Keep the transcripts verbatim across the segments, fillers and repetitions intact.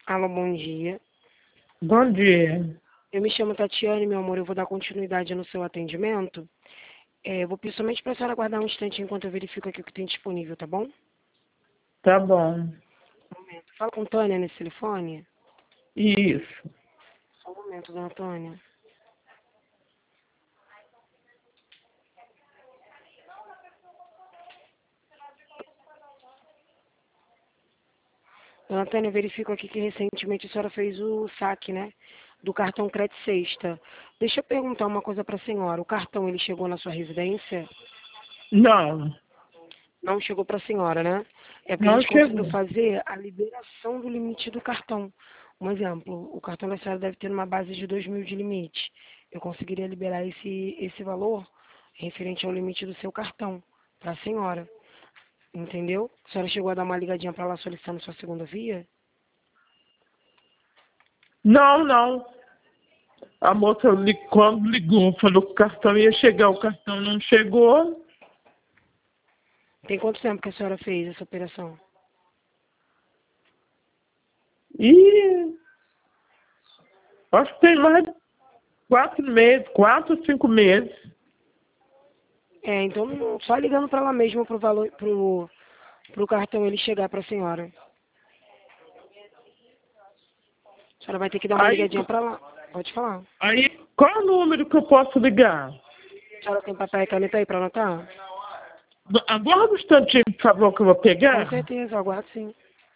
Alô, bom dia. Bom dia. Eu me chamo Tatiane, meu amor, eu vou dar continuidade no seu atendimento. É, eu vou pedir somente para a senhora aguardar um instante enquanto eu verifico aqui o que tem disponível, tá bom? Tá bom. Um momento. Fala com Tânia nesse telefone. Isso. Só um momento, dona Tânia. Dona Tânia, eu verifico aqui que recentemente a senhora fez o saque, né? Do cartão Crédito Sexta. Deixa eu perguntar uma coisa para a senhora. O cartão, ele chegou na sua residência? Não, Não chegou para a senhora, né? É porque a não gente conseguiu chegou. fazer a liberação do limite do cartão. Um exemplo, o cartão da senhora deve ter uma base de dois mil de limite. Eu conseguiria liberar esse, esse valor referente ao limite do seu cartão para a senhora. Entendeu? A senhora chegou a dar uma ligadinha para lá solicitando sua segunda via? Não, não. A moça li- quando ligou, falou que o cartão ia chegar, o cartão não chegou. Tem quanto tempo que a senhora fez essa operação? E acho que tem mais de quatro meses, quatro, cinco meses. É, então só ligando para lá mesmo pro valor, pro, pro cartão ele chegar para a senhora. A senhora vai ter que dar uma Aí, ligadinha para lá. Pode falar. aí, qual é o número que eu posso ligar? A senhora tem papel e caneta aí para anotar? Aguarda um instantinho, por favor, que eu vou Com pegar. certeza, aguardo sim.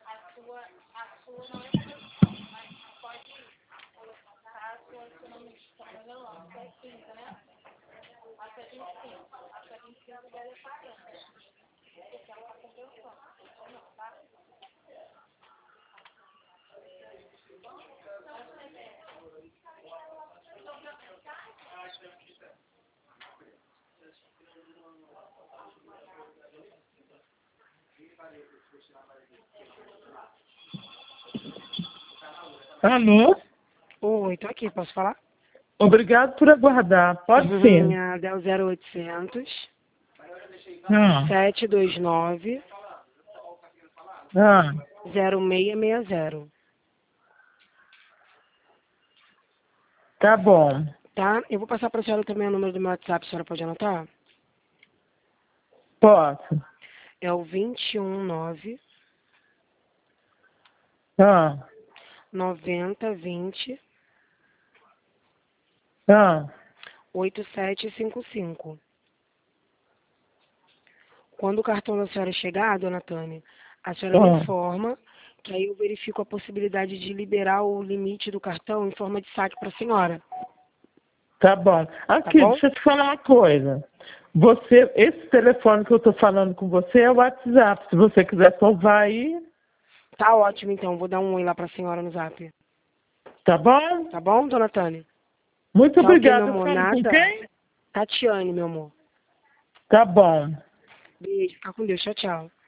Alô? Oi, tô aqui, posso falar? Obrigado por aguardar. Pode ser. Minha é o zero oitocentos, Ah, sete dois nove, ah, zero seis seis zero. tá bom. Tá? Eu vou passar para a senhora também o número do meu WhatsApp, a senhora pode anotar? Posso. É o dois um nove, Ah, noventa vinte, ah. oito sete cinco cinco. Quando o cartão da senhora chegar, dona Tânia, a senhora me Ah, informa, que aí eu verifico a possibilidade de liberar o limite do cartão em forma de saque para a senhora. tá bom. Tá Aqui, bom? deixa eu te falar uma coisa. Você, esse telefone que eu tô falando com você é o WhatsApp. Se você quiser salvar aí, Tá ótimo, então. Vou dar um oi lá para a senhora no zap. tá bom? Tá bom, dona Tânia? Muito Tchau, ok, meu obrigada. Eu amor. falo com Nada. quem? Tatiane, meu amor. Tá bom. Beijo. Fica com Deus. Tchau, tchau.